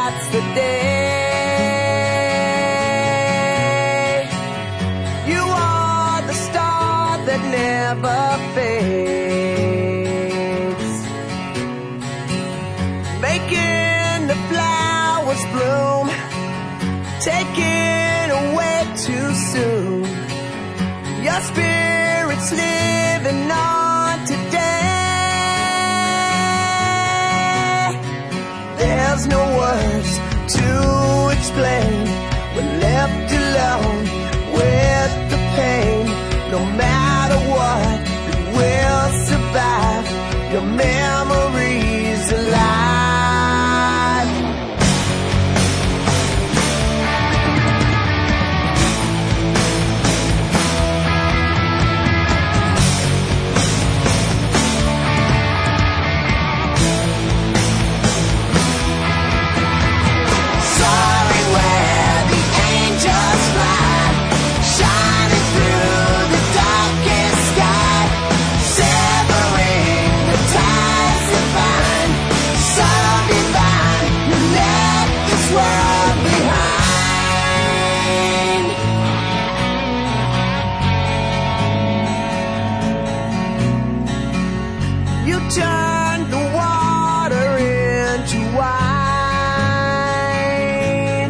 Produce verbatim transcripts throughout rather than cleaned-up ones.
lights the day. You are the star that never fades, making the flowers bloom, taken away too soon. Your spirit's living on today. There's no words to explain. We're left alone with the pain. No matter what, we'll survive. Your memory's alive. Turn the water into wine,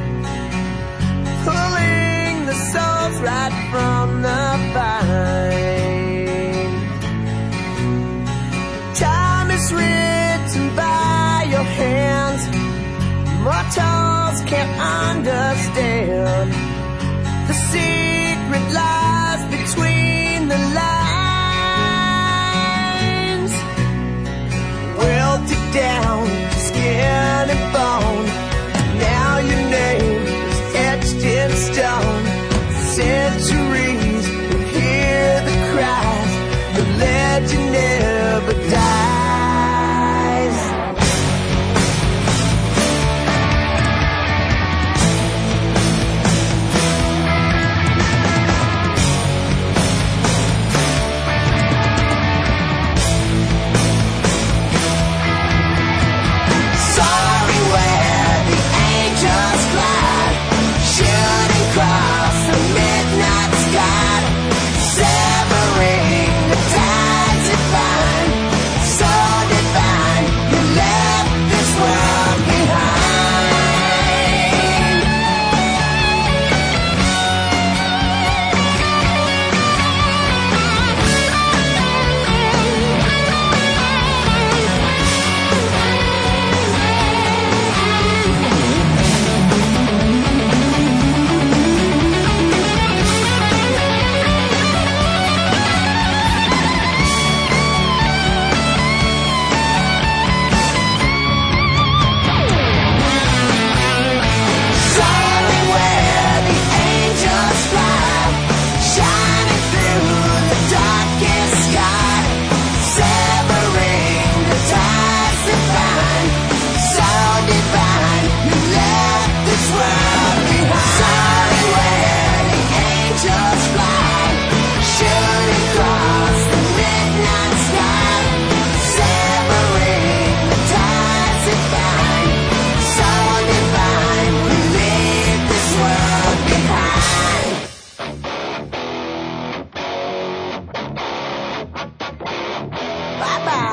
pulling the souls right from the vine. Time is written by your hands. Mortals can't understand. The secret lies between the lines. Welded down, skin and bone. Now your name is etched in stone. Centuries will hear the cries. The legend never dies. Bye-bye.